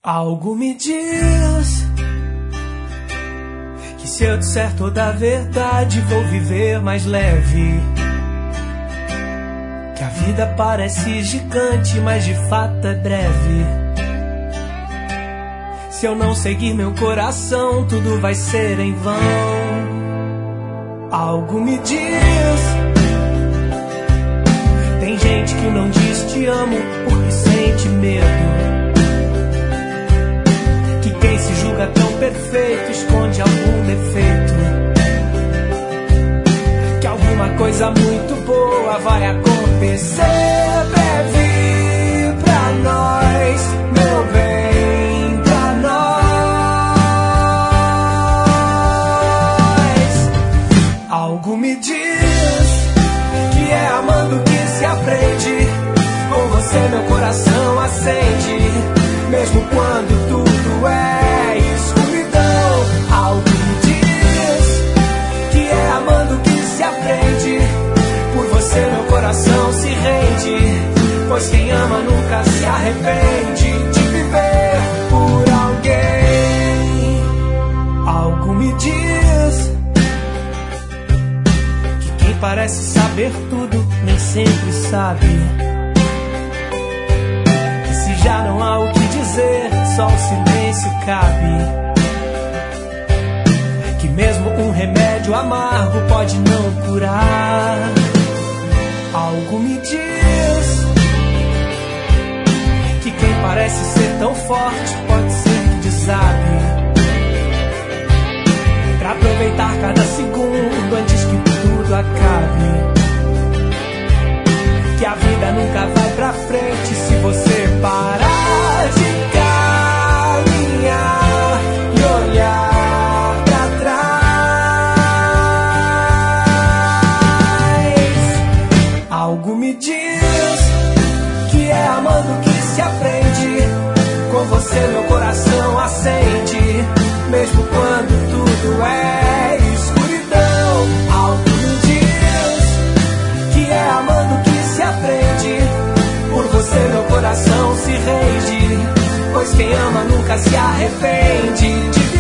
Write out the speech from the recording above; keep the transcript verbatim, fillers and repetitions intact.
Algo me diz que se eu disser toda a verdade vou viver mais leve. Que a vida parece gigante, mas de fato é breve. Se eu não seguir meu coração, tudo vai ser em vão. Algo me diz, tem gente que não diz te amo porque sente medo. Que quem se julga tão perfeito esconde algum defeito. Que alguma coisa muito boa vai acontecer breve pra nós, meu bem, pra nós. Algo me diz que é amando que se aprende. Com você meu coração acende, mesmo quando tudo é escuridão. Algo me diz que é amando que se aprende. Por você meu coração se rende, pois quem ama nunca se arrepende de viver por alguém. Algo me diz que quem parece saber tudo nem sempre sabe. Já não há o que dizer, só o silêncio cabe. Que mesmo um remédio amargo pode não curar. Algo me diz que quem parece ser tão forte pode ser que desabe. Pra aproveitar cada segundo antes que tudo acabe. Que a vida nunca vai pra frente se você parar de caminhar e olhar pra trás. Algo me diz que é amando que se aprende. Com você meu coração acende, mesmo quando tudo é escuridão. Algo me diz que é amando que se aprende. Por você meu coração se rende, pois quem ama nunca se arrepende de